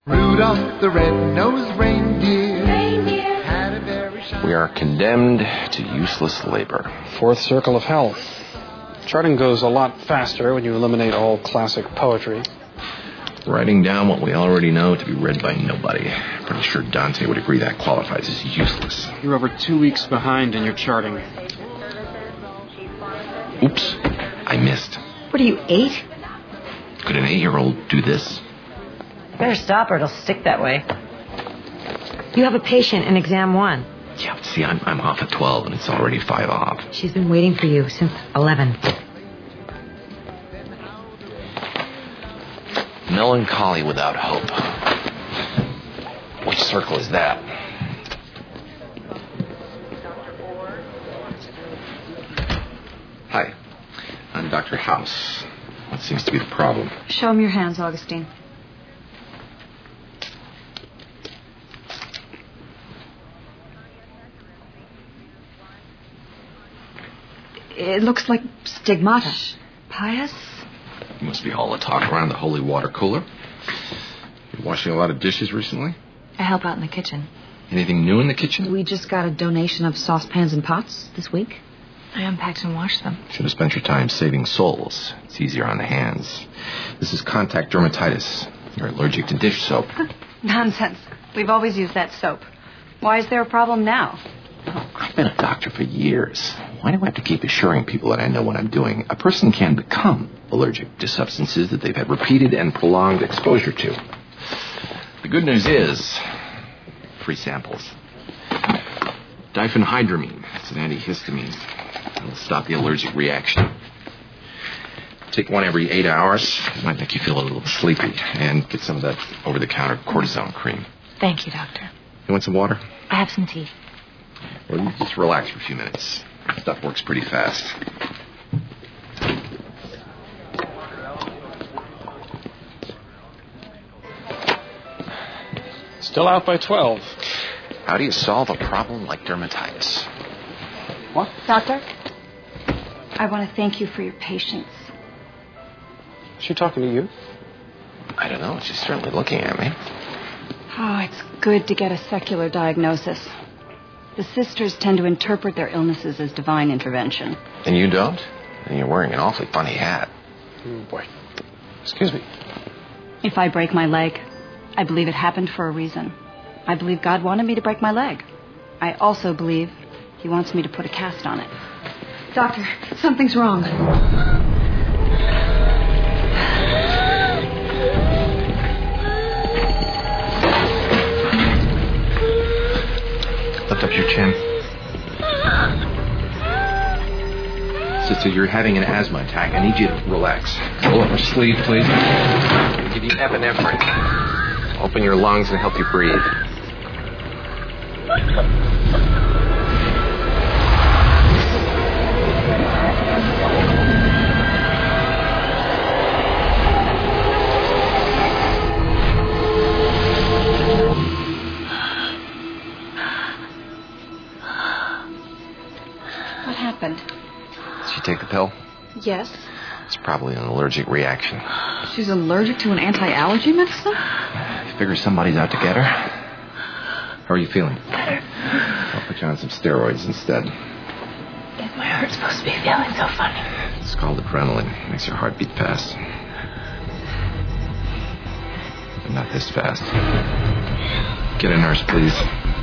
Rudolph the red-nosed reindeer had a very shiny... We are condemned to useless labor. Fourth circle of hell. Charting goes a lot faster when you eliminate all classic poetry. Writing down what we already know to be read by nobody. Pretty sure Dante would agree that qualifies as useless. You're over 2 weeks behind in your charting. Oops, I missed. What are you, 8? Could an 8-year-old do this? Better stop or it'll stick that way. You have a patient in exam 1. Yeah, but see, I'm off at 12 and it's already 5 off. She's been waiting for you since 11. Melancholy without hope. Which circle is that? Hi, I'm Dr. House. What seems to be the problem? Show him your hands, Augustine. It looks like stigmata. Pious? Must be all the talk around the holy water cooler. You washing a lot of dishes recently? I help out in the kitchen. Anything new in the kitchen? We just got a donation of saucepans and pots this week. I unpacked and washed them. Should have spent your time saving souls. It's easier on the hands. This is contact dermatitis. You're allergic to dish soap. Nonsense. We've always used that soap. Why is there a problem now? I've been a doctor for years. Why do I have to keep assuring people that I know what I'm doing? A person can become allergic to substances that they've had repeated and prolonged exposure to. The good news is, free samples. Diphenhydramine. It's an antihistamine. It'll stop the allergic reaction. Take one every 8 hours. It might make you feel a little sleepy. And get some of that over-the-counter cortisone cream. Thank you, doctor. You want some water? I have some tea. Well, you just relax for a few minutes. Stuff works pretty fast. Still out by 12. How do you solve a problem like dermatitis? What? Doctor, I want to thank you for your patience. Is she talking to you? I don't know. She's certainly looking at me. Oh, it's good to get a secular diagnosis. The sisters tend to interpret their illnesses as divine intervention. And you don't? And you're wearing an awfully funny hat. Oh, boy. Excuse me. If I break my leg, I believe it happened for a reason. I believe God wanted me to break my leg. I also believe He wants me to put a cast on it. Doctor, something's wrong. Lift up your chin. Sister, you're having an asthma attack. I need you to relax. Roll up your sleeve, please. I'll give you epinephrine. Open your lungs and help you breathe. What happened? Did she take the pill? Yes. It's probably an allergic reaction. She's allergic to an anti-allergy medicine? I figure somebody's out to get her. How are you feeling? Better. I'll put you on some steroids instead. Is my heart supposed to be feeling so funny? It's called adrenaline. It makes your heart beat fast. But not this fast. Get a nurse, please.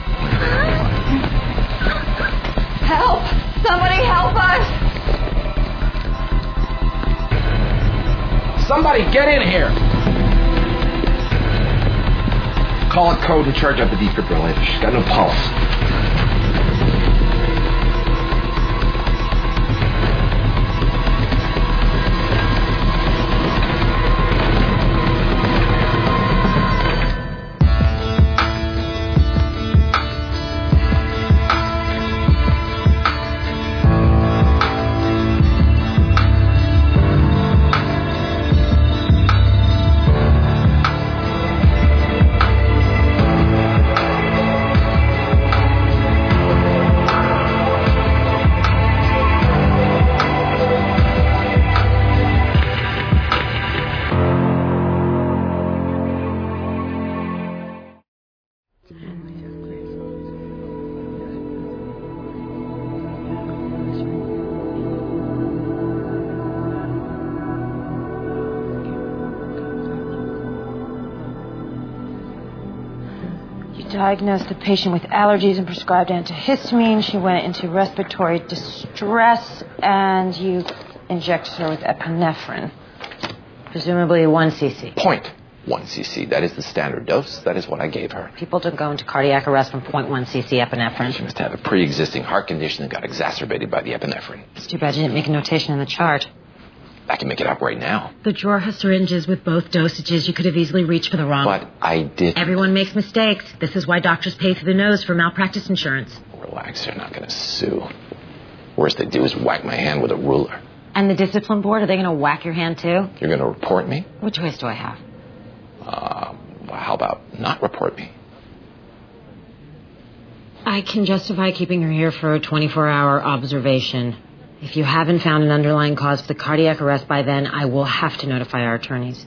Help! Somebody help us! Somebody get in here! Call a code and charge up the defibrillator. She's got no pulse. diagnosed the patient with allergies and prescribed antihistamine. She went into respiratory distress, and you injected her with epinephrine. Presumably 1 cc. 0.1 cc. That is the standard dose. That is what I gave her. People don't go into cardiac arrest from 0.1 cc epinephrine. She must have a pre-existing heart condition that got exacerbated by the epinephrine. It's too bad you didn't make a notation in the chart. I can make it up right now. The drawer has syringes with both dosages. You could have easily reached for the wrong. But I did. Everyone makes mistakes. This is why doctors pay through the nose for malpractice insurance. Relax, they're not going to sue. Worst they do is whack my hand with a ruler. And the discipline board, are they going to whack your hand too? You're going to report me? What choice do I have? How about not report me? I can justify keeping her here for a 24-hour observation. If you haven't found an underlying cause for the cardiac arrest by then, I will have to notify our attorneys.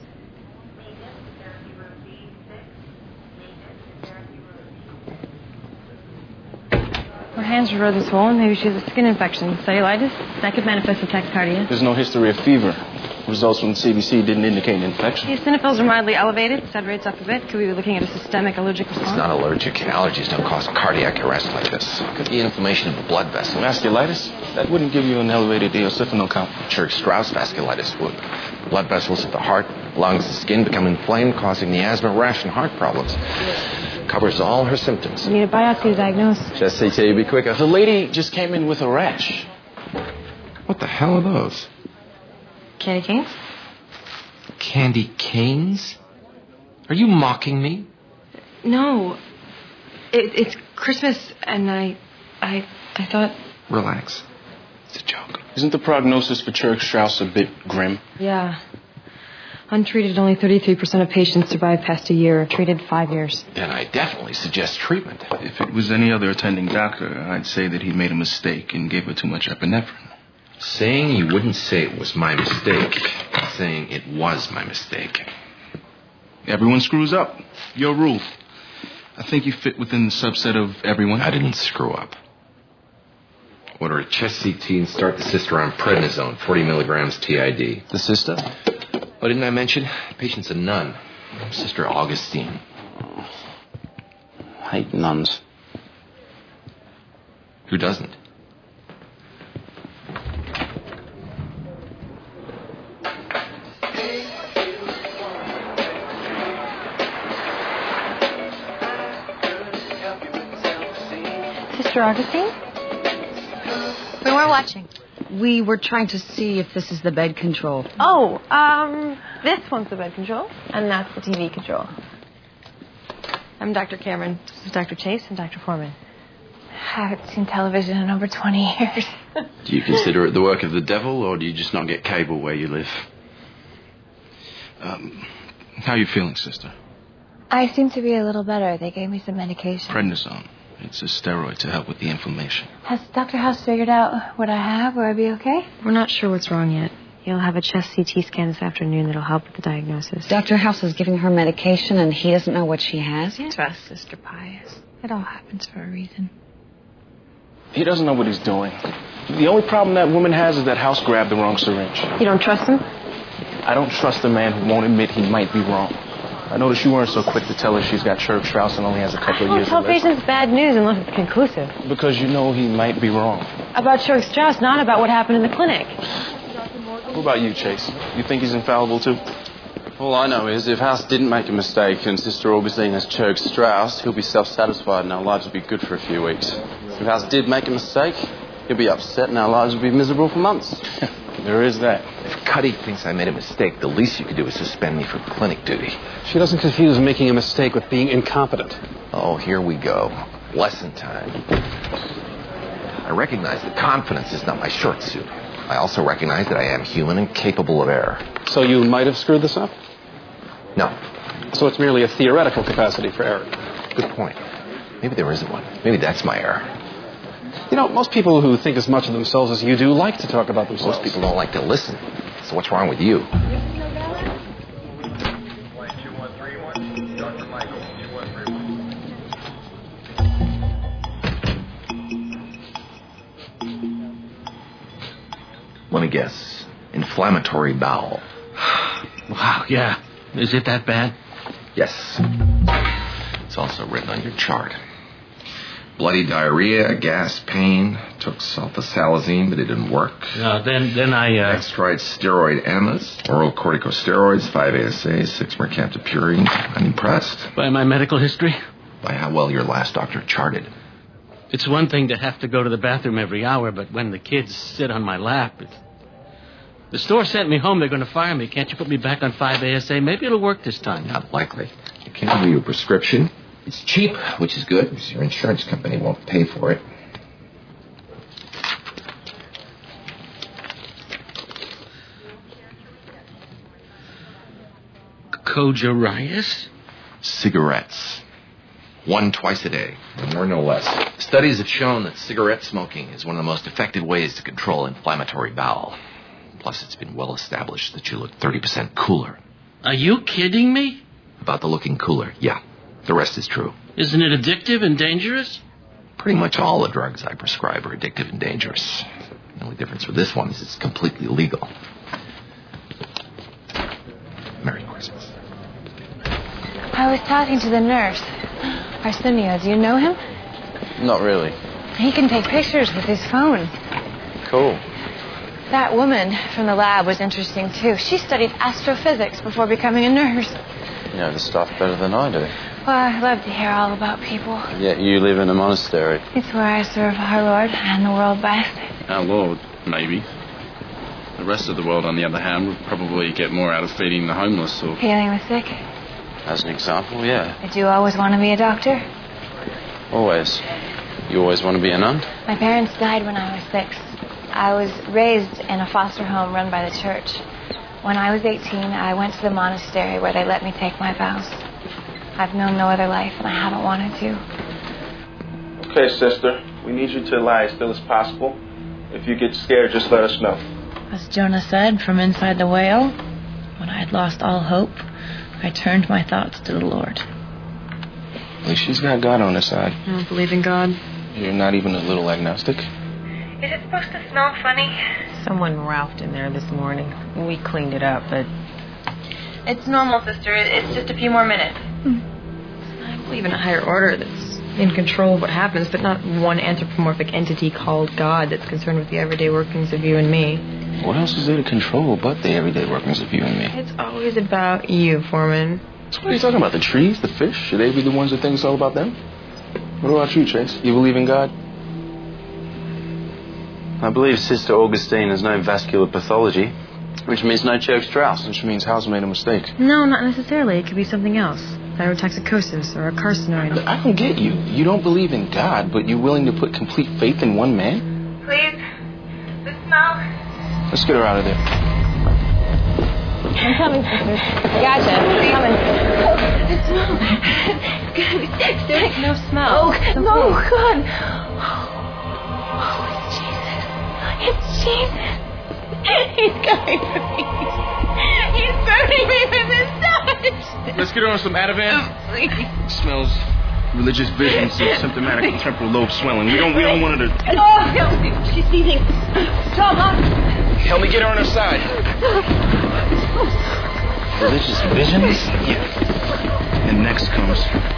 Her hands are rather swollen. Maybe she has a skin infection. Cellulitis? That could manifest as tachycardia. There's no history of fever. Results from the CBC didn't indicate an infection. Eosinophils are mildly elevated. Stud rate's up a bit. Could we be looking at a systemic allergic response? It's not allergic. Allergies don't cause cardiac arrest like this. Could be inflammation of the blood vessel. Vasculitis? That wouldn't give you an elevated eosinophil count. Church-Strauss vasculitis would. Blood vessels of the heart, lungs, and skin become inflamed, causing the asthma, rash, and heart problems. Covers all her symptoms. You need a biopsy to diagnose. Just CT would be quicker. The lady just came in with a rash. What the hell are those? Candy canes? Candy canes? Are you mocking me? No. It's Christmas, and I thought... Relax. It's a joke. Isn't the prognosis for Church-Strauss a bit grim? Yeah. Untreated, only 33% of patients survive past a year. Treated, 5 years. Then I definitely suggest treatment. If it was any other attending doctor, I'd say that he made a mistake and gave her too much epinephrine. Saying you wouldn't say it was my mistake. Saying it was my mistake. Everyone screws up. Your rule. I think you fit within the subset of everyone. I didn't screw up. Order a chest CT and start the sister on prednisone, 40 milligrams TID. The sister? Oh, didn't I mention? The patient's a nun. Sister Augustine. Hate nuns. Who doesn't? Sister Augustine? We were watching. We were trying to see if this is the bed control. Oh, this one's the bed control, and that's the TV control. I'm Dr. Cameron. This is Dr. Chase and Dr. Foreman. I haven't seen television in over 20 years. Do you consider it the work of the devil, or do you just not get cable where you live? How are you feeling, sister? I seem to be a little better. They gave me some medication. Prednisone. It's a steroid to help with the inflammation. Has Dr. House figured out what I have? Will I be okay? We're not sure what's wrong yet. He'll have a chest CT scan this afternoon that'll help with the diagnosis. Dr. House is giving her medication and he doesn't know what she has yet? Trust Sister Pius. It all happens for a reason. He doesn't know what he's doing. The only problem that woman has is that House grabbed the wrong syringe. You don't trust him? I don't trust a man who won't admit he might be wrong. I noticed you weren't so quick to tell her she's got Church-Strauss and only has a couple of years to live. Don't tell patients bad news unless it's conclusive. Because you know he might be wrong. About Church-Strauss, not about what happened in the clinic. What about you, Chase? You think he's infallible, too? All I know is if House didn't make a mistake and Sister Augustine has Church-Strauss, he'll be self-satisfied and our lives will be good for a few weeks. If House did make a mistake, he'll be upset and our lives will be miserable for months. There is that. If Cuddy thinks I made a mistake, the least you could do is suspend me for clinic duty. She doesn't confuse making a mistake with being incompetent. Oh, here we go. Lesson time. I recognize that confidence is not my short suit. I also recognize that I am human and capable of error. So you might have screwed this up? No. So it's merely a theoretical capacity for error. Good point. Maybe there isn't one. Maybe that's my error. You know, most people who think as much of themselves as you do like to talk about themselves. Most people don't like to listen. So what's wrong with you? Let me guess. Inflammatory bowel. Wow, yeah. Is it that bad? Yes. It's also written on your chart. Bloody diarrhea, gas, pain. Took sulfasalazine, but it didn't work. Then I... Next tried steroid enemas, oral corticosteroids, 5-ASA, 6-mercaptopurine. Unimpressed. By my medical history? By how well your last doctor charted. It's one thing to have to go to the bathroom every hour, but when the kids sit on my lap, it's... The store sent me home. They're going to fire me. Can't you put me back on 5-ASA? Maybe it'll work this time. Not likely. You can't give you a prescription. It's cheap, which is good, because your insurance company won't pay for it. Kojarius? Cigarettes. 1 twice a day, no more, no less. Studies have shown that cigarette smoking is one of the most effective ways to control inflammatory bowel. Plus, it's been well established that you look 30% cooler. Are you kidding me? About the looking cooler, yeah. The rest is true. Isn't it addictive and dangerous? Pretty much all the drugs I prescribe are addictive and dangerous. The only difference with this one is it's completely legal. Merry Christmas. I was talking to the nurse. Arsenio, do you know him? Not really. He can take pictures with his phone. Cool. That woman from the lab was interesting, too. She studied astrophysics before becoming a nurse. You know the stuff better than I do. Well, I love to hear all about people. Yet you live in a monastery. It's where I serve our Lord and the world best. Our Lord, maybe. The rest of the world, on the other hand, would probably get more out of feeding the homeless or... Healing the sick. As an example, yeah. Did you always want to be a doctor? Always. You always want to be a nun? My parents died when I was 6. I was raised in a foster home run by the church. When I was 18, I went to the monastery where they let me take my vows. I've known no other life, and I haven't wanted to. Okay, sister. We need you to lie as still as possible. If you get scared, just let us know. As Jonah said from inside the whale, when I had lost all hope, I turned my thoughts to the Lord. At least she's got God on her side. I don't believe in God. You're not even a little agnostic? Is it supposed to smell funny? Someone ralphed in there this morning. We cleaned it up, but... It's normal, sister. It's just a few more minutes. I believe in a higher order that's in control of what happens, but not one anthropomorphic entity called God that's concerned with the everyday workings of you and me. What else is there to control but the everyday workings of you and me? It's always about you, Foreman. So what are you talking about? The trees, the fish? Should they be the ones that think it's all about them? What about you, Chase? You believe in God? I believe Sister Augustine has no vascular pathology, which means no Church-Strauss. Which means House made a mistake. No, not necessarily. It could be something else. Thyrotoxicosis or a carcinoid. I don't get you. You don't believe in God, but you're willing to put complete faith in one man? Please. The smell. Let's get her out of there. I'm coming, sister. Gotcha. I'm coming. The smell. It's good. No smell. Oh, no, God. Oh, it's Jesus. He's coming for me. He's burning me with his touch. Let's get her on some Ativan. Oh, please. It smells religious visions and symptomatic temporal lobe swelling. We don't want her to... Oh, help me. She's sneezing. Tom, Help me get her on her side. Religious visions? Yeah. And next comes...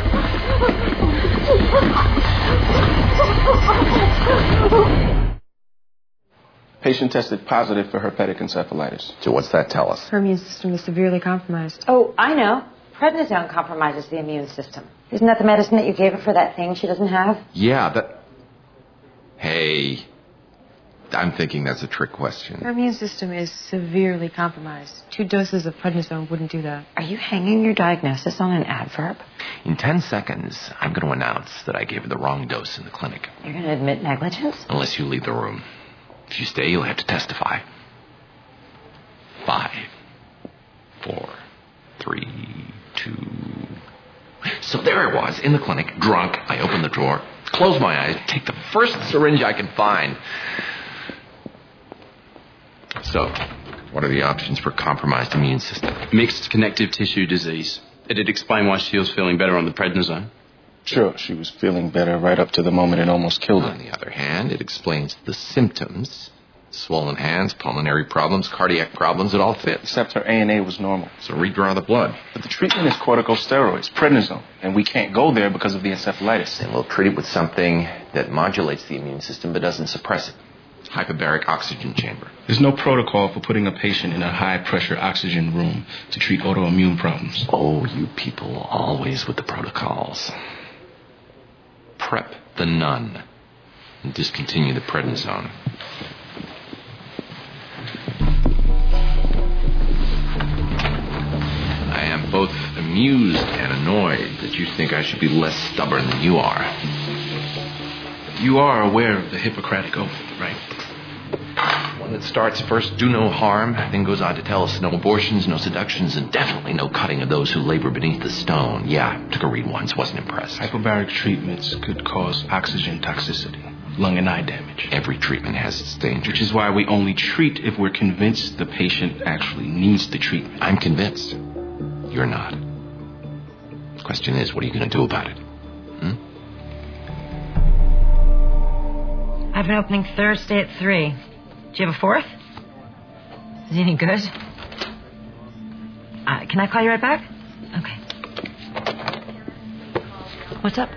Patient tested positive for herpetic encephalitis. So what's that tell us? Her immune system is severely compromised. Oh, I know. Prednisone compromises the immune system. Isn't that the medicine that you gave her for that thing she doesn't have? Yeah, that... Hey, I'm thinking that's a trick question. Her immune system is severely compromised. 2 doses of prednisone wouldn't do that. Are you hanging your diagnosis on an adverb? In 10 seconds, I'm going to announce that I gave her the wrong dose in the clinic. You're going to admit negligence? Unless you leave the room. If you stay, you'll have to testify. 5, 4, 3, 2... So there I was, in the clinic, drunk. I open the drawer, close my eyes, take the first syringe I can find. So, what are the options for compromised immune system? Mixed connective tissue disease. It'd explain why she was feeling better on the prednisone. Sure, she was feeling better right up to the moment it almost killed her. On the other hand, it explains the symptoms Swollen hands, pulmonary problems, cardiac problems, it all fits. Except her ANA was normal. So redraw the blood. But the treatment is corticosteroids, prednisone, and we can't go there because of the encephalitis. And we'll treat it with something that modulates the immune system but doesn't suppress it. Hyperbaric oxygen chamber. There's no protocol for putting a patient in a high-pressure oxygen room to treat autoimmune problems. Oh, you people always with the protocols. Prep the nun and discontinue the prednisone. I am both amused and annoyed that you think I should be less stubborn than you are. You are aware of the Hippocratic Oath, right? One that starts first, do no harm, then goes on to tell us no abortions, no seductions, and definitely no cutting of those who labor beneath the stone. Yeah, took a read once, wasn't impressed. Hyperbaric treatments could cause oxygen toxicity, lung and eye damage. Every treatment has its dangers. Which is why we only treat if we're convinced the patient actually needs the treatment. I'm convinced. You're not. The question is, what are you going to do about it? I have an opening Thursday at 3. Do you have a 4th? Is it any good? Can I call you right back? Okay. What's up?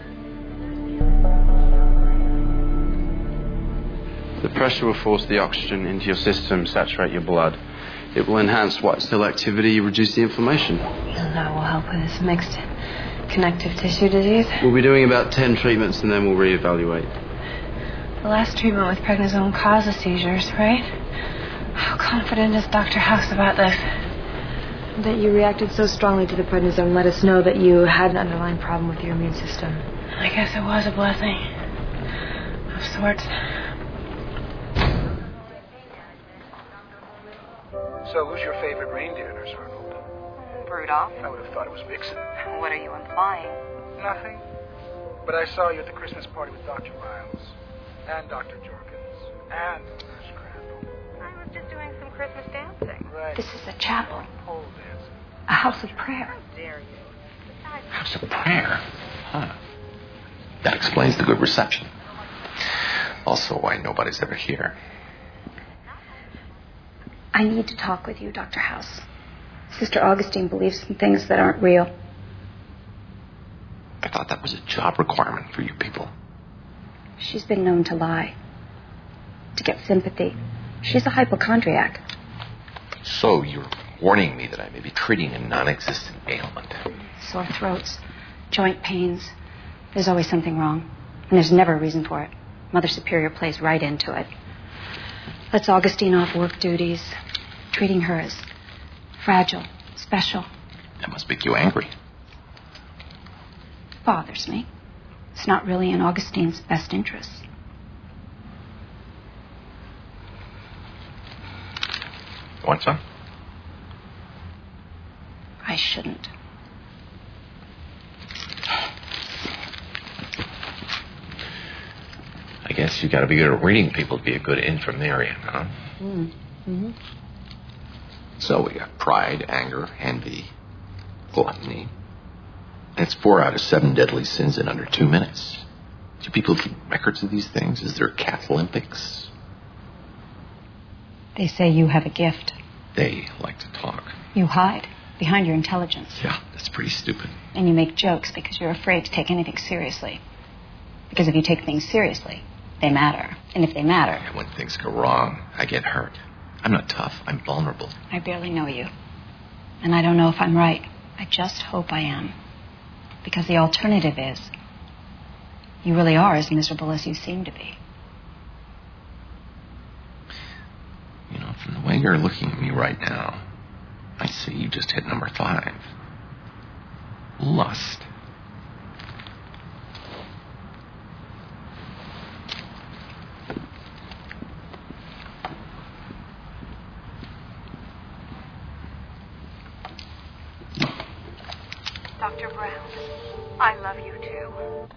The pressure will force the oxygen into your system, saturate your blood. It will enhance white cell activity, reduce the inflammation. And that will help with this mixed connective tissue disease. We'll be doing about 10 treatments and then we'll reevaluate. The last treatment with prednisone causes seizures, right? How confident is Dr. House about this? That you reacted so strongly to the prednisone let us know that you had an underlying problem with your immune system. I guess it was a blessing. Of sorts. So who's your favorite reindeer, Nurse Arnold? Rudolph. I would have thought it was Vixen. What are you implying? Nothing. But I saw you at the Christmas party with Dr. Miles. And Dr. Jorkins. And Nurse Crandall. I was just doing some Christmas dancing. Right. This is a chapel. Pole dancing. A house of prayer. How dare you? House of prayer? Huh. That explains the good reception. Also why nobody's ever here. I need to talk with you, Dr. House. Sister Augustine believes in things that aren't real. I thought that was a job requirement for you people. She's been known to lie, to get sympathy. She's a hypochondriac. So you're warning me that I may be treating a non-existent ailment. Sore throats, joint pains. There's always something wrong. And there's never a reason for it. Mother Superior plays right into it. Lets Augustine off work duties, treating her as fragile, special. That must make you angry. Bothers me. It's not really in Augustine's best interests. Want some? I shouldn't. I guess you gotta be good at reading people to be a good infirmarian, huh? Mm-hmm. So we got pride, anger, envy, gluttony. It's 4 out of 7 deadly sins in under 2 minutes. Do people keep records of these things? Is there cat Olympics? They say you have a gift. They like to talk. You hide behind your intelligence. Yeah, that's pretty stupid. And you make jokes because you're afraid to take anything seriously. Because if you take things seriously, they matter. And if they matter... And when things go wrong, I get hurt. I'm not tough. I'm vulnerable. I barely know you. And I don't know if I'm right. I just hope I am. Because the alternative is... you really are as miserable as you seem to be. You know, from the way you're looking at me right now, I see you just hit number 5. Lust. Dr. Brown, I love you too.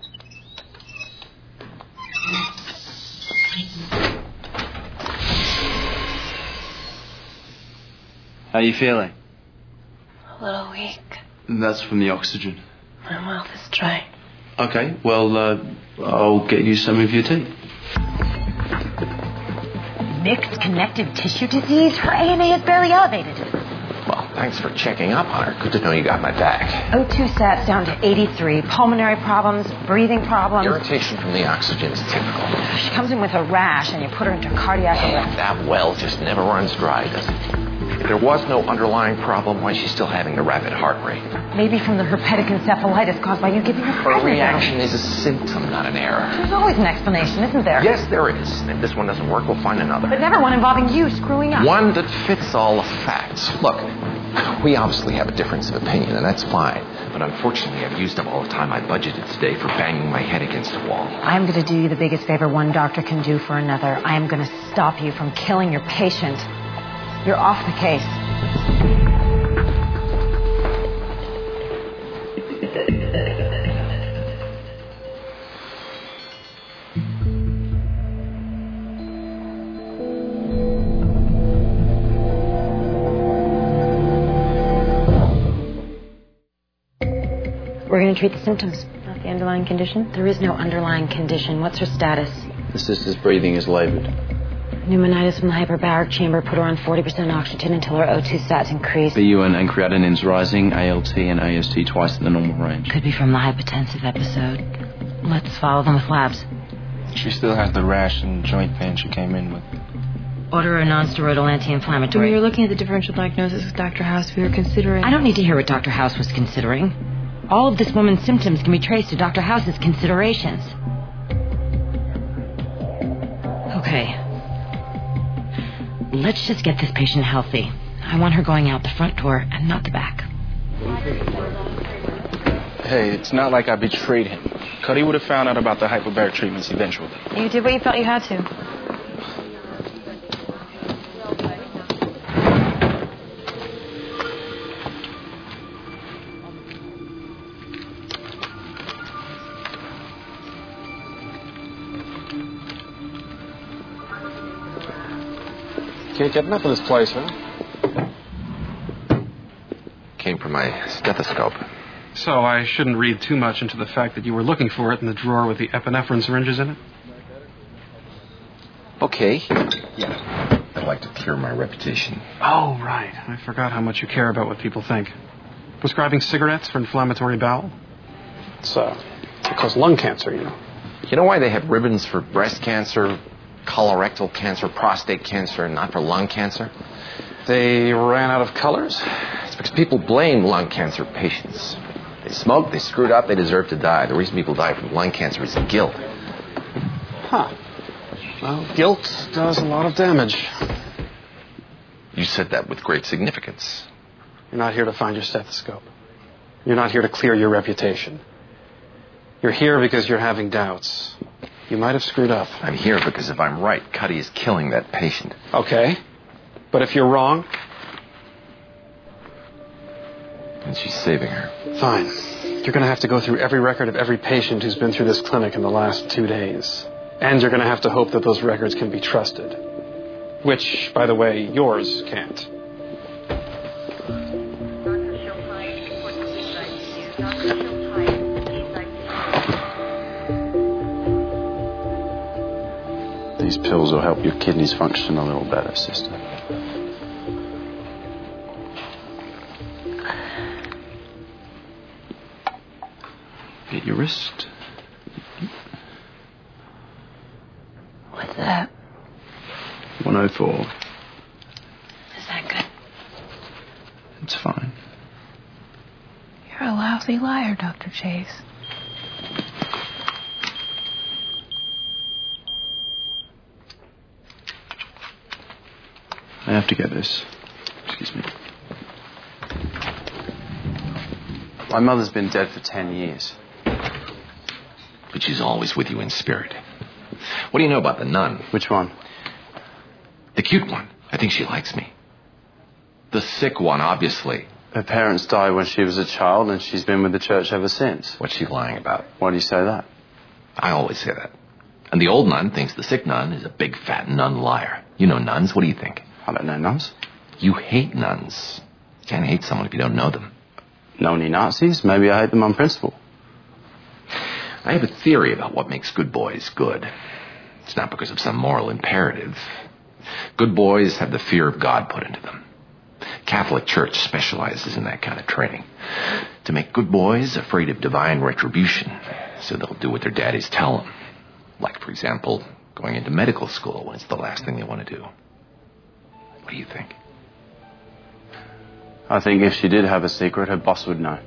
How are you feeling? A little weak. That's from the oxygen. My mouth is dry. Okay, well, I'll get you some of your tea. mixed connective tissue disease. Her ANA is barely elevated. Well, thanks for checking up on her. Good to know you got my back. O2 sats down to 83. Pulmonary problems, breathing problems. Irritation from the oxygen is typical. She comes in with a rash, and you put her into cardiac arrest. That well just never runs dry, does it? If there was no underlying problem, why is she still having a rapid heart rate? Maybe from the herpetic encephalitis caused by you giving her Her reaction is a symptom, not an error. There's always an explanation, isn't there? Yes, there is. And if this one doesn't work, we'll find another. But never one involving you screwing up. One that fits all the facts. Look, we obviously have a difference of opinion, and that's fine. But unfortunately, I've used up all the time I budgeted today for banging my head against a wall. I'm going to do you the biggest favor one doctor can do for another. I am going to stop you from killing your patient. You're off the case. We're going to treat the symptoms, not the underlying condition. There is no underlying condition. What's her status? The sister's breathing is labored. Pneumonitis from the hyperbaric chamber put her on 40% oxygen until her O2 sats increased. BUN and creatinines rising, ALT and AST twice the normal range. Could be from the hypertensive episode. Let's follow them with labs. She still has the rash and joint pain she came in with. Order a non-steroidal anti-inflammatory. When we were looking at the differential diagnosis with Dr. House, we were considering... I don't need to hear what Dr. House was considering. All of this woman's symptoms can be traced to Dr. House's considerations. Okay. Let's just get this patient healthy. I want her going out the front door and not the back. Hey, it's not like I betrayed him. Cuddy would have found out about the hyperbaric treatments eventually. You did what you felt you had to. Can't get enough of this place, huh? Came from my stethoscope. So I shouldn't read too much into the fact that you were looking for it in the drawer with the epinephrine syringes in it? Okay. Yeah. I'd like to clear my reputation. Oh, right. I forgot how much you care about what people think. Prescribing cigarettes for inflammatory bowel? It's cause lung cancer, you know. You know why they have ribbons for breast cancer, colorectal cancer, prostate cancer, and not for lung cancer? They ran out of colors? It's because people blame lung cancer patients. They smoked, they screwed up, they deserve to die. The reason people die from lung cancer is guilt. Huh. Well, guilt does a lot of damage. You said that with great significance. You're not here to find your stethoscope. You're not here to clear your reputation. You're here because you're having doubts. You might have screwed up. I'm here because if I'm right, Cuddy is killing that patient. Okay. But if you're wrong... And she's saving her. Fine. You're going to have to go through every record of every patient who's been through this clinic in the last 2 days. And you're going to have to hope that those records can be trusted. Which, by the way, yours can't. These pills will help your kidneys function a little better, sister. Hit your wrist. What's that? 104. Is that good? It's fine. You're a lousy liar, Dr. Chase. I have to get this. Excuse me. My mother's been dead for 10 years. But she's always with you in spirit. What do you know about the nun? Which one? The cute one. I think she likes me. The sick one, obviously. Her parents died when she was a child, and she's been with the church ever since. What's she lying about? Why do you say that? I always say that. And the old nun thinks the sick nun is a big fat nun liar. You know nuns. What do you think? I don't know nuns. You hate nuns. You can't hate someone if you don't know them. Know any Nazis? Maybe I hate them on principle. I have a theory about what makes good boys good. It's not because of some moral imperative. Good boys have the fear of God put into them. Catholic Church specializes in that kind of training. To make good boys afraid of divine retribution, so they'll do what their daddies tell them. Like, for example, going into medical school when it's the last thing they want to do. What do you think? I think if she did have a secret, her boss would know.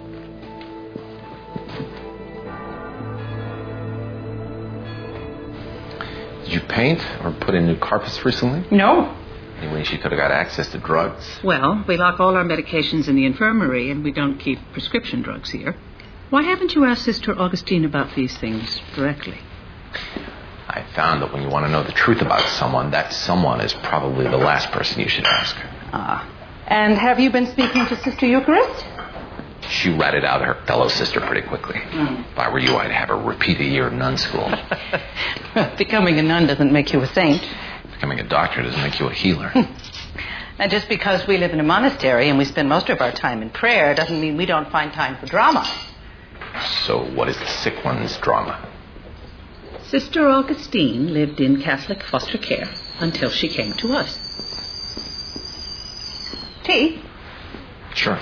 Did you paint or put in new carpets recently? No. Anyway, she could have got access to drugs. Well, we lock all our medications in the infirmary, and we don't keep prescription drugs here. Why haven't you asked Sister Augustine about these things directly? I found that when you want to know the truth about someone, that someone is probably the last person you should ask. Ah. And have you been speaking to Sister Eucharist? She ratted out her fellow sister pretty quickly. If I were you, I'd have her repeat a year of nun school. Becoming a nun doesn't make you a saint. Becoming a doctor doesn't make you a healer. And just because we live in a monastery and we spend most of our time in prayer doesn't mean we don't find time for drama. So what is the sick one's drama? Sister Augustine lived in Catholic foster care until she came to us. Tea? Sure.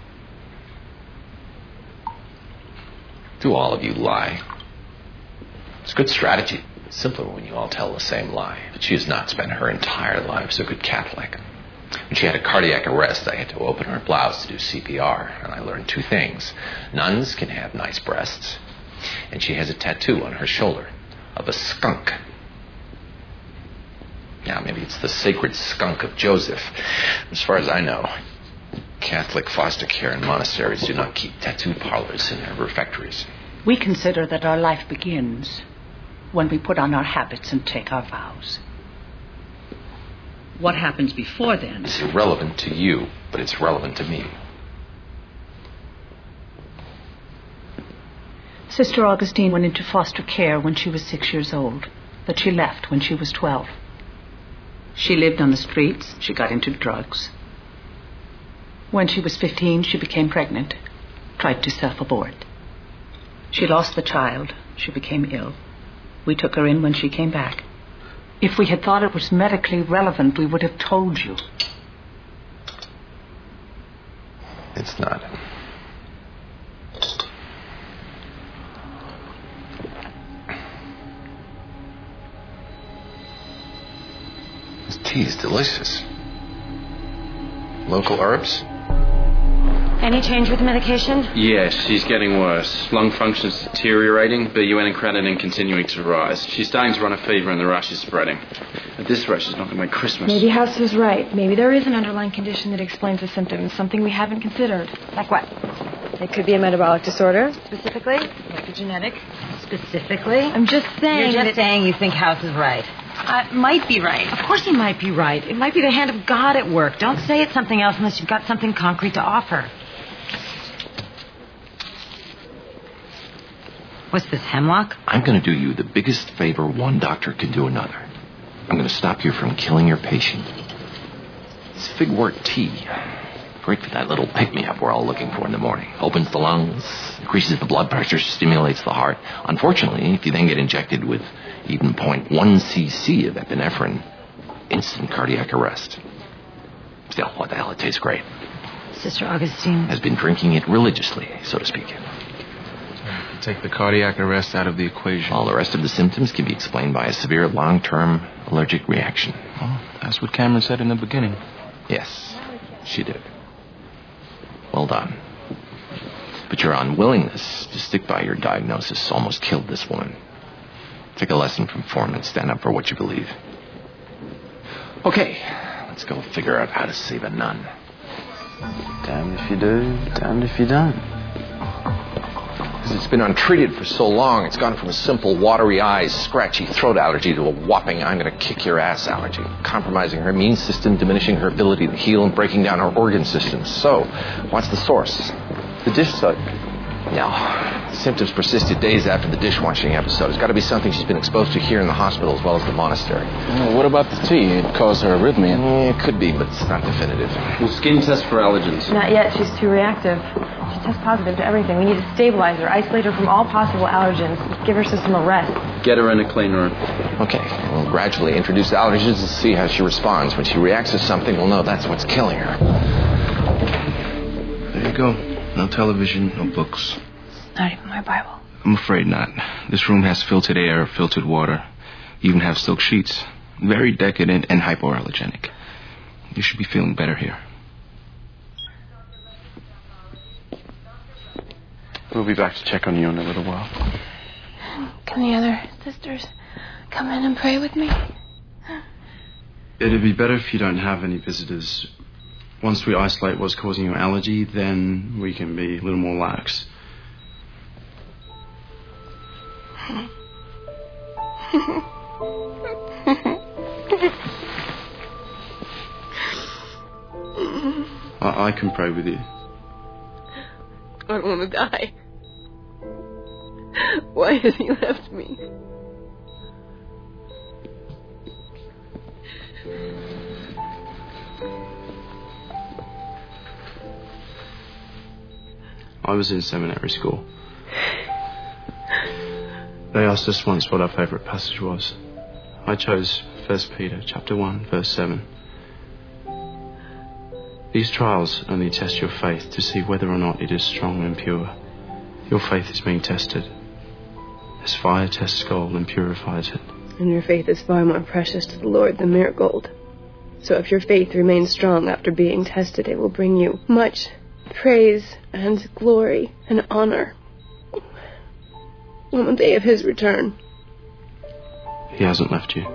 Do all of you lie? It's a good strategy. It's simpler when you all tell the same lie. But she has not spent her entire life as a good Catholic. When she had a cardiac arrest, I had to open her blouse to do CPR, and I learned two things. Nuns can have nice breasts, and she has a tattoo on her shoulder of a skunk. Now, maybe it's the sacred skunk of Joseph. As far as I know, Catholic foster care and monasteries do not keep tattoo parlors in their refectories. We consider that our life begins when we put on our habits and take our vows. What happens before then? It's irrelevant to you, but it's relevant to me. Sister Augustine went into foster care when she was 6 years old, but she left when she was 12. She lived on the streets. She got into drugs. When she was 15, she became pregnant, tried to self-abort. She lost the child. She became ill. We took her in when she came back. If we had thought it was medically relevant, we would have told you. It's not. This tea is delicious. Local herbs? Any change with the medication? Yes, she's getting worse. Lung function's deteriorating, BUN and creatinine continuing to rise. She's starting to run a fever and the rash is spreading. At this rate, she's not going to make Christmas. Maybe House was right. Maybe there is an underlying condition that explains the symptoms, something we haven't considered. Like what? It could be a metabolic disorder. Specifically? Like a genetic? Specifically? I'm just saying. You're just saying you think House is right. Might be right. Of course he might be right. It might be the hand of God at work. Don't say it's something else unless you've got something concrete to offer. What's this, hemlock? I'm going to do you the biggest favor one doctor can do another. I'm going to stop you from killing your patient. It's figwort tea. Great for that little pick-me-up we're all looking for in the morning. Opens the lungs, increases the blood pressure, stimulates the heart. Unfortunately, if you then get injected with even 0.1 cc of epinephrine, instant cardiac arrest. Still, what the hell, it tastes great. Sister Augustine has been drinking it religiously, so to speak. Take the cardiac arrest out of the equation. All the rest of the symptoms can be explained by a severe long-term allergic reaction. Well, that's what Cameron said in the beginning. Yes, she did. Well done. But your unwillingness to stick by your diagnosis almost killed this woman. Take a lesson from Foreman and stand up for what you believe. Okay, let's go figure out how to save a nun. Damned if you do, damned if you don't. Because it's been untreated for so long, it's gone from a simple watery eyes, scratchy throat allergy to a whopping I'm going to kick your ass allergy, compromising her immune system, diminishing her ability to heal, and breaking down her organ systems. So, what's the source? The dish soap. No. Symptoms persisted days after the dishwashing episode. It's got to be something she's been exposed to here in the hospital as well as the monastery. Well, what about the tea? It caused her arrhythmia. It could be, but it's not definitive. Well, skin test for allergens. Not yet. She's too reactive. She tests positive to everything. We need to stabilize her, isolate her from all possible allergens, give her system a rest. Get her in a clean room. Okay, we'll gradually introduce allergens and see how she responds. When she reacts to something, we'll know that's what's killing her. There you go. No television, no books. Not even my Bible. I'm afraid not. This room has filtered air, filtered water. You even have silk sheets. Very decadent and hypoallergenic. You should be feeling better here. We'll be back to check on you in a little while. Can the other sisters come in and pray with me? It'd be better if you don't have any visitors. Once we isolate what's causing your allergy, then we can be a little more lax. I can pray with you. I don't want to die. Why has he left me? I was in seminary school. They asked us once what our favourite passage was. I chose 1 Peter chapter 1, verse 7. These trials only test your faith to see whether or not it is strong and pure. Your faith is being tested. As fire tests gold and purifies it. And your faith is far more precious to the Lord than mere gold. So if your faith remains strong after being tested, it will bring you much praise and glory and honor on the day of his return. He hasn't left you.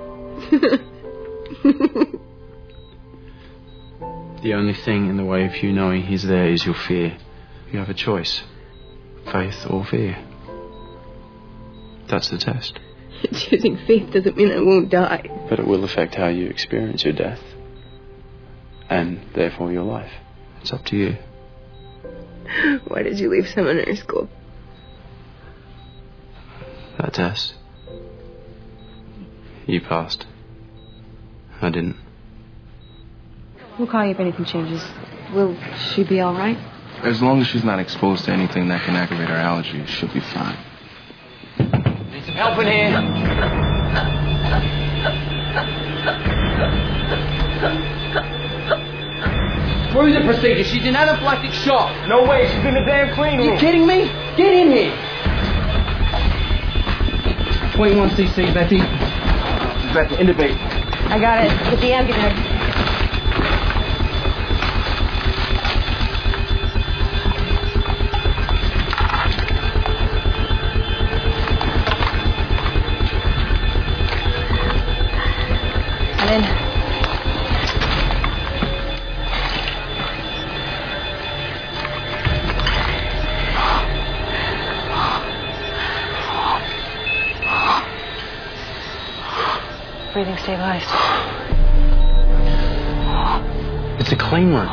The only thing in the way of you knowing he's there is your fear. You have a choice. Faith or fear. That's the test. Choosing faith doesn't mean I won't die. But it will affect how you experience your death. And therefore your life. It's up to you. Why did you leave seminary school? That test. You passed. I didn't. We'll call you if anything changes. Will she be all right? As long as she's not exposed to anything that can aggravate her allergies, she'll be fine. Need some help in here. Bruising procedure. She's in anaphylactic shock. No way. She's in the damn clean room. You kidding me? Get in here. 21 cc, Betty. Betty, intubate. I got it. Get the ambulance. And then breathing stabilized. It's a clean room.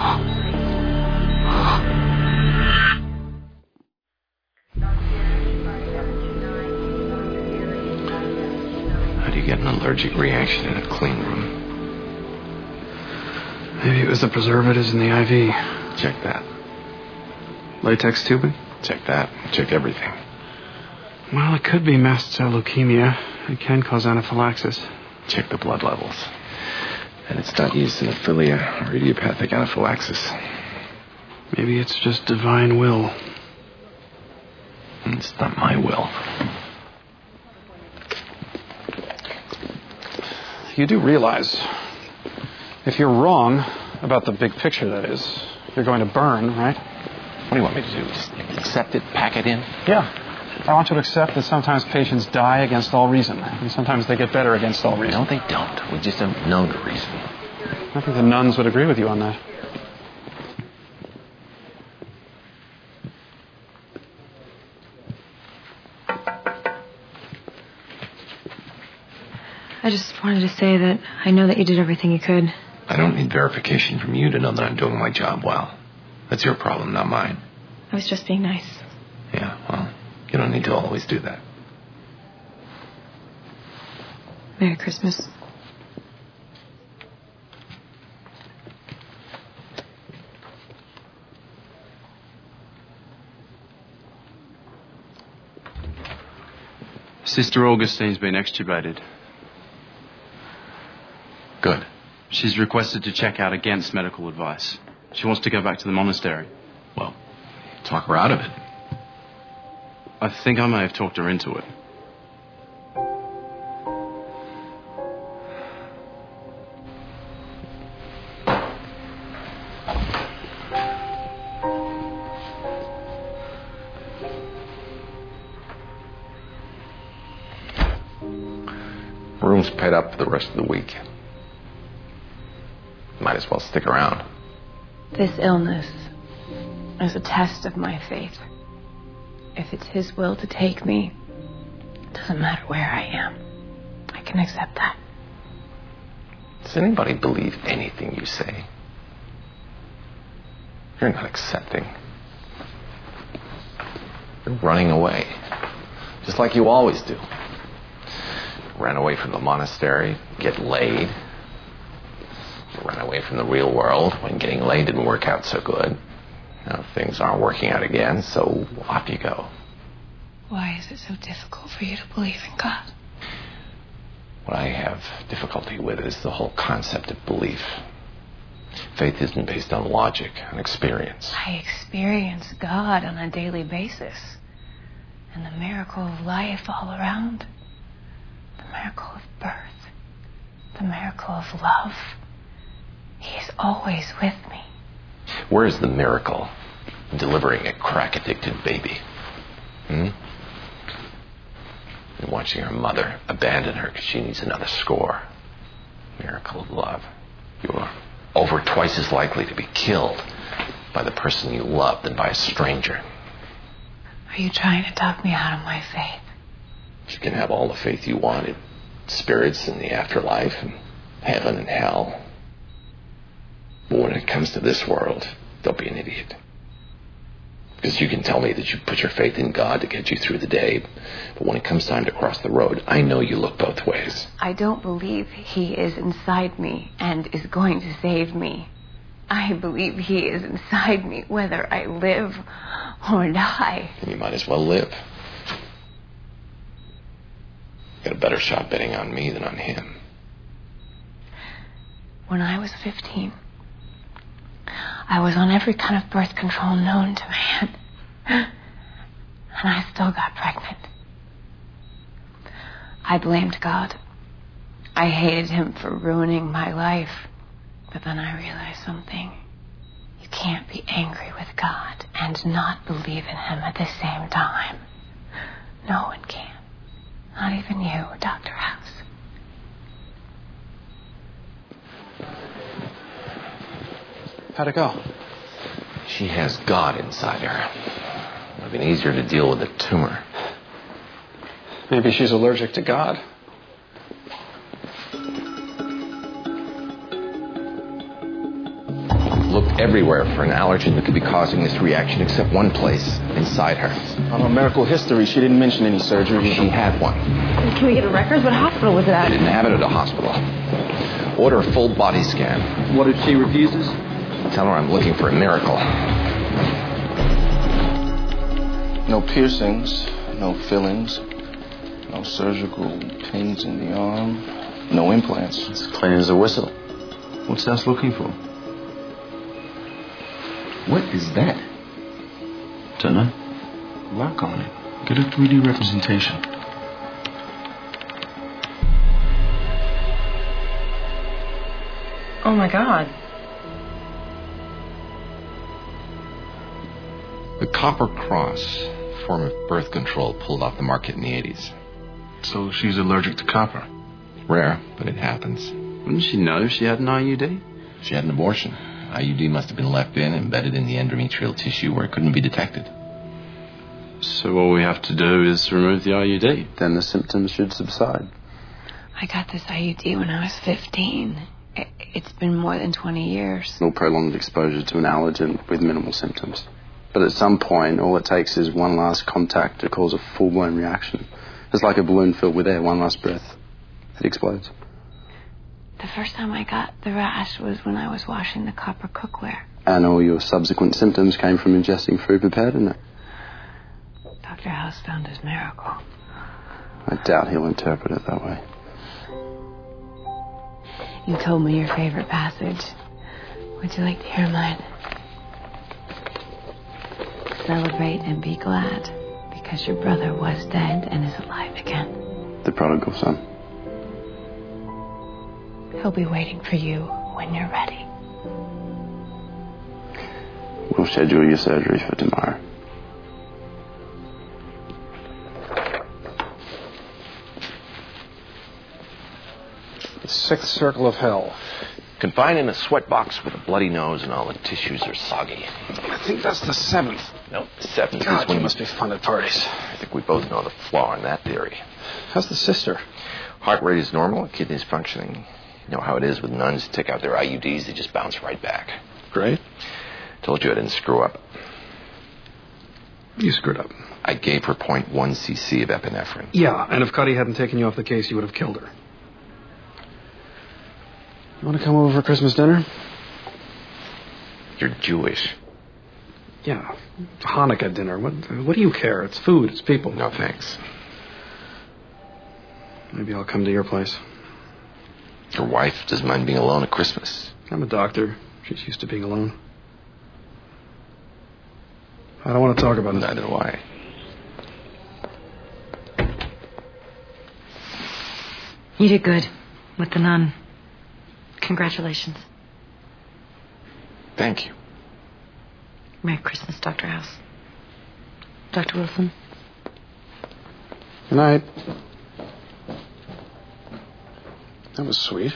How do you get an allergic reaction in a clean room? Maybe it was the preservatives in the IV. Check that. Latex tubing? Check that. Check everything. Well, it could be mast cell leukemia. It can cause anaphylaxis. Check the blood levels. And it's not eosinophilia or idiopathic anaphylaxis. Maybe it's just divine will. It's not my will. You do realize, if you're wrong about the big picture, that is, you're going to burn, right? What do you want me to do? Just accept it, pack it in? Yeah. I want you to accept that sometimes patients die against all reason, and sometimes they get better against all reason. No, they don't. We just don't know the reason. I think the nuns would agree with you on that. I just wanted to say that I know that you did everything you could. I don't need verification from you to know that I'm doing my job well. That's your problem, not mine. I was just being nice. Yeah, well, you don't need to always do that. Merry Christmas. Sister Augustine's been extubated. Good. She's requested to check out against medical advice. She wants to go back to the monastery. Well, talk her out of it. I think I may have talked her into it. Room's paid up for the rest of the week. Might as well stick around. This illness is a test of my faith. If it's His will to take me, it doesn't matter where I am. I can accept that. Does anybody believe anything you say? You're not accepting. You're running away. Just like you always do. Ran away from the monastery, get laid. You ran away from the real world when getting laid didn't work out so good. Now things aren't working out again, so off you go. Why is it so difficult for you to believe in God? What I have difficulty with is the whole concept of belief. Faith isn't based on logic and experience. I experience God on a daily basis. And the miracle of life all around. The miracle of birth. The miracle of love. He is always with me. Where's the miracle in delivering a crack-addicted baby? And watching her mother abandon her because she needs another score. Miracle of love. You're over twice as likely to be killed by the person you love than by a stranger. Are you trying to talk me out of my faith? You can have all the faith you want in spirits and the afterlife and heaven and hell. But when it comes to this world, don't be an idiot. Because you can tell me that you put your faith in God to get you through the day, but when it comes time to cross the road, I know you look both ways. I don't believe He is inside me and is going to save me. I believe He is inside me whether I live or die. And you might as well live. You got a better shot betting on me than on Him. When I was 15, I was on every kind of birth control known to man. And I still got pregnant. I blamed God. I hated Him for ruining my life. But then I realized something. You can't be angry with God and not believe in Him at the same time. No one can. Not even you, Dr. House. How'd it go? She has God inside her. It would have been easier to deal with a tumor. Maybe she's allergic to God. Looked everywhere for an allergen that could be causing this reaction except one place, inside her. On her medical history, she didn't mention any surgery. She had one. Can we get a record? What hospital was it at? They didn't have it at a hospital. Order a full body scan. What if she refuses? Tell her I'm looking for a miracle. No piercings, no fillings, no surgical pins in the arm, no implants. It's clean as a whistle. What's House looking for? What is that? Dunno. Work on it. Get a 3D representation. Oh my God. The copper cross, form of birth control pulled off the market in the 80s. So she's allergic to copper. Rare, but it happens. Wouldn't she know she had an IUD? She had an abortion. IUD must have been left in, embedded in the endometrial tissue where it couldn't be detected. So all we have to do is remove the IUD. Then the symptoms should subside. I got this IUD when I was 15. It's been more than 20 years. No prolonged exposure to an allergen with minimal symptoms. But at some point, all it takes is one last contact to cause a full-blown reaction. It's like a balloon filled with air, one last breath. It explodes. The first time I got the rash was when I was washing the copper cookware. And all your subsequent symptoms came from ingesting food prepared in it. Dr. House found his miracle. I doubt he'll interpret it that way. You told me your favorite passage. Would you like to hear mine? Celebrate and be glad, because your brother was dead and is alive again. The prodigal son. He'll be waiting for you when you're ready. We'll schedule your surgery for tomorrow. The sixth circle of hell. Confined in a sweat box with a bloody nose and all the tissues are soggy. I think that's the seventh. Nope, the seventh God, is when you must be fun at parties. I think we both know the flaw in that theory. How's the sister? Heart rate is normal, kidneys functioning. You know how it is with nuns, take out their IUDs, they just bounce right back. Great. Told you I didn't screw up. You screwed up. I gave her 0.1 cc of epinephrine. Yeah, and if Cuddy hadn't taken you off the case, you would have killed her. You want to come over for Christmas dinner? You're Jewish. Yeah, Hanukkah dinner. What do you care? It's food, it's people. No, thanks. Maybe I'll come to your place. Your wife doesn't mind being alone at Christmas. I'm a doctor. She's used to being alone. I don't want to talk about it. Neither do I. You did good with the nun. Congratulations. Thank you. Merry Christmas, Dr. House. Dr. Wilson. Good night. That was sweet.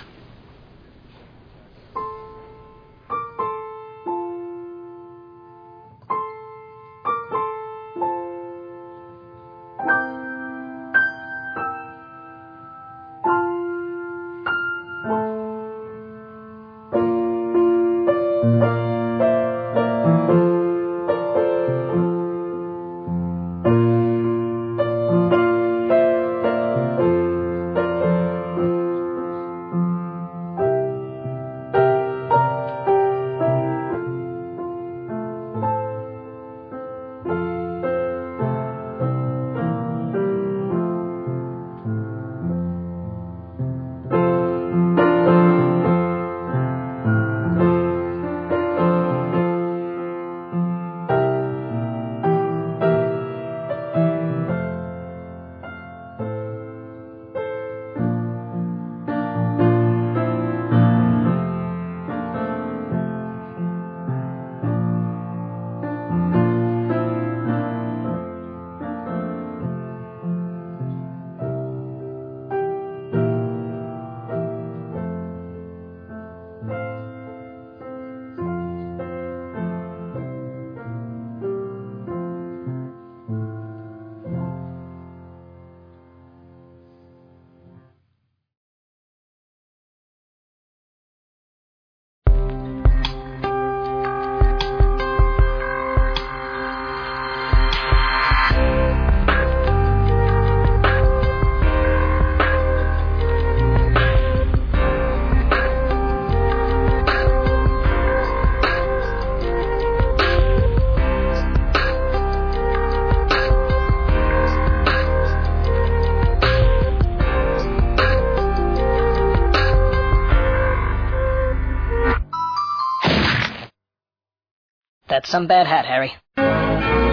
That's some bad hat, Harry.